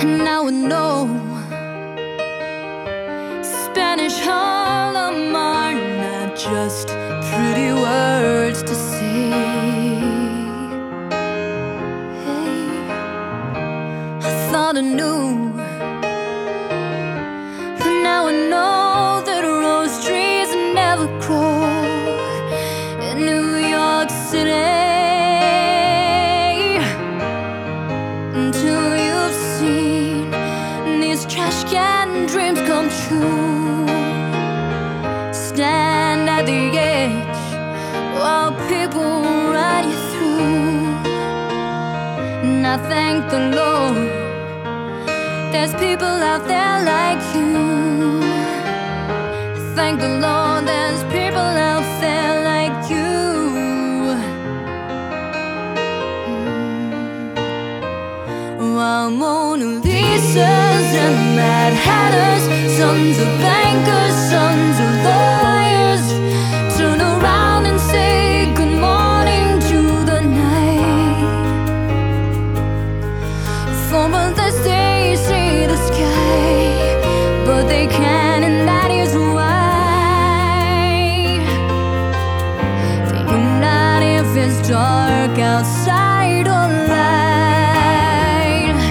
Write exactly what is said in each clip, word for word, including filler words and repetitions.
And now I know Spanish Harlem are not just pretty words to say. Hey, I thought I knew, but now I know that rose trees never grow in New York City until you've seen these trash can dreams come true. Stand at the edge while people ride you through. And I thank the Lord there's people out there like you. Thank the Lord there's people out there like you. While Mona Lisas and Mad Hatters, sons of bankers, sons of lawyers, turn around and say good morning to the night. For mothers they see the sky, but they can't, and that is why they know not if it's dark outside or light.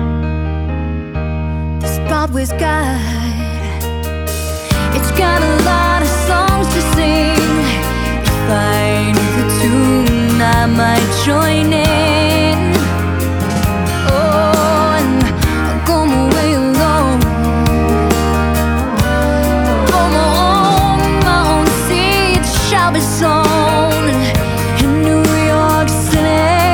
This Broadway's guide, it's got a lot of songs to sing. If I knew the tune, I might join in. Oh, and I'll go my way alone, on my own, my own seat shall be sown in New York City.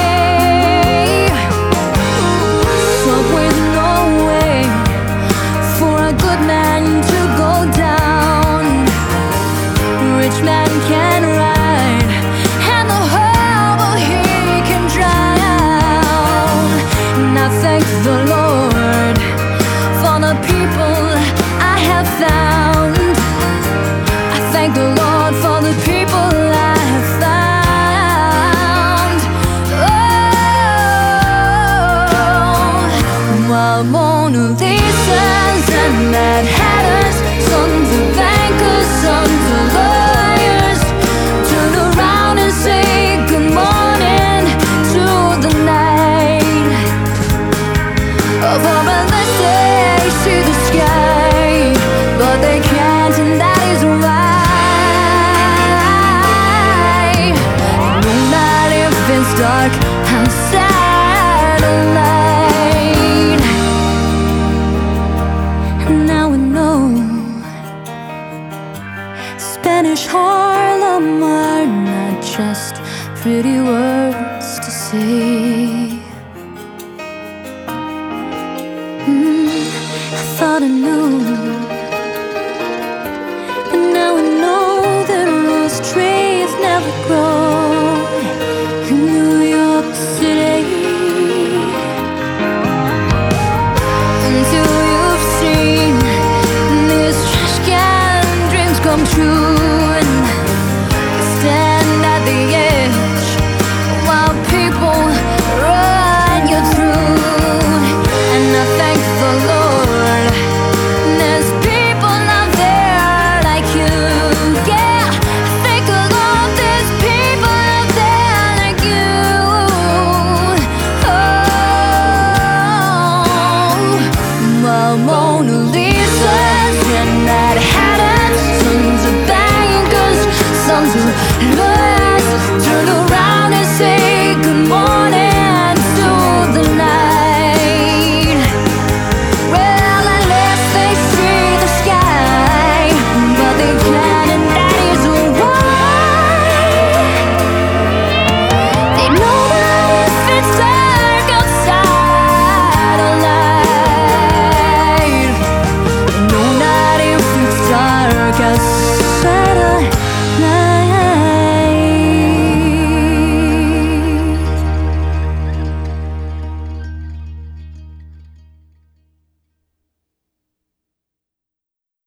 Subway's no way for a good man to go down. Rich man can ride, and the harbor he can drown. And I thank the Lord for the people I have found. I thank the Lord for the people I have found. Oh, while Mona Lisas and Mad Hatters, sons of bankers, sons of lawyers, turn around and say good morning to the night. For unless they see the sky, but they can't, and that is why. No matter if it's dark outside or light. And now I know Spanish Harlem are not just pretty words to say. Mm, I thought I knew.